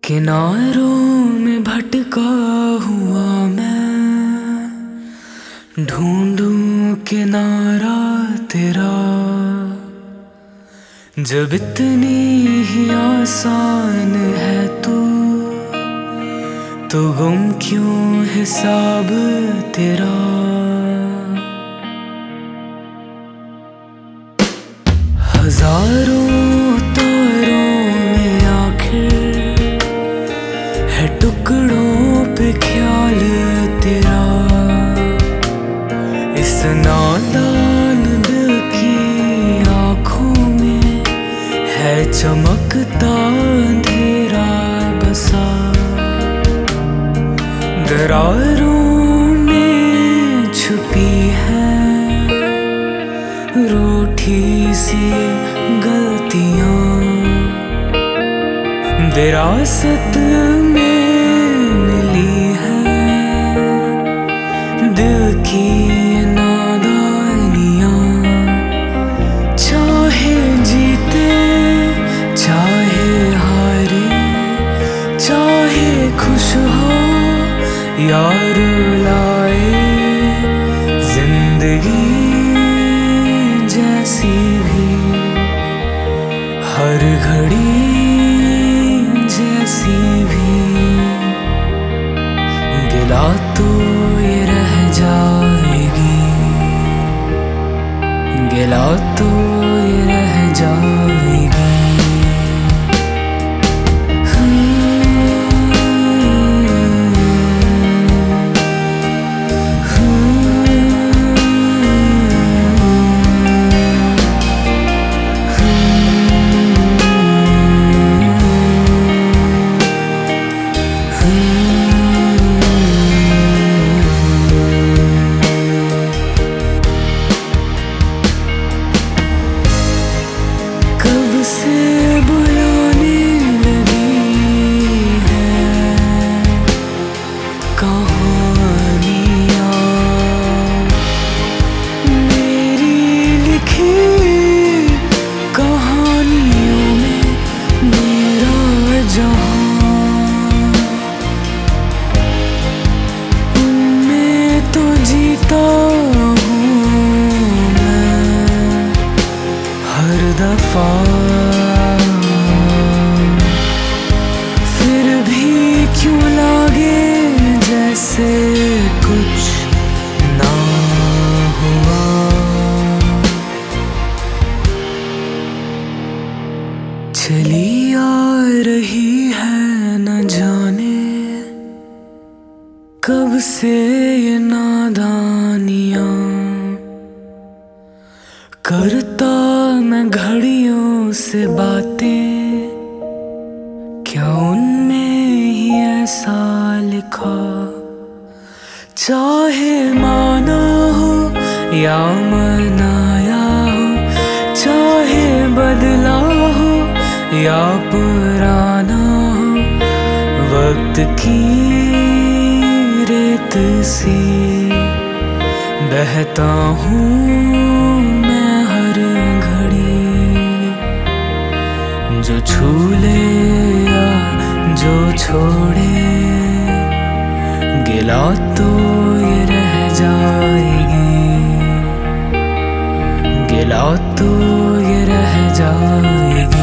किनारों में भटका हुआ मैं, ढूंढूं किनारा तेरा। जब इतनी ही आसान है तो गुम क्यों हिसाब तेरा। हजारों तारों में आखिर है टुकड़ों पे ख्याल तेरा। इस नादान दिल की आँखों में है चमकता अंधेरा बसा। दरारों में छुपी है रूठी सी गलतियाँ, विरासत में मिली है दिल की नादानियाँ। चाहे जीते चाहे हारे, चाहे खुश हो यार लाए, जिंदगी जैसी भी हर घड़ी जैसी भी। गिला तो ये रह जाएगी, गिला तो ये रह जाएगी। से बुलाने लगी है कहानियाँ, मेरी लिखी कहानियों में मेरा जहाँ। उनमें तो जीता हूँ मैं हर दफा, फिर भी क्यों लागे जैसे कुछ ना हुआ। चली आ रही है न जाने कब से ये नादानियाँ, करता मैं घड़ियों से बातें, क्या उनमें ही ऐसा लिखा। चाहे माना हो या मनाया हो, चाहे बदला हो या पुराना हो, वक्त की रेत सी बहता हूँ मैं हर घड़ी। जो छू ले या जो छोड़े, गिला तो ये रह जाएगी, गिला तो ये रह जाएगी।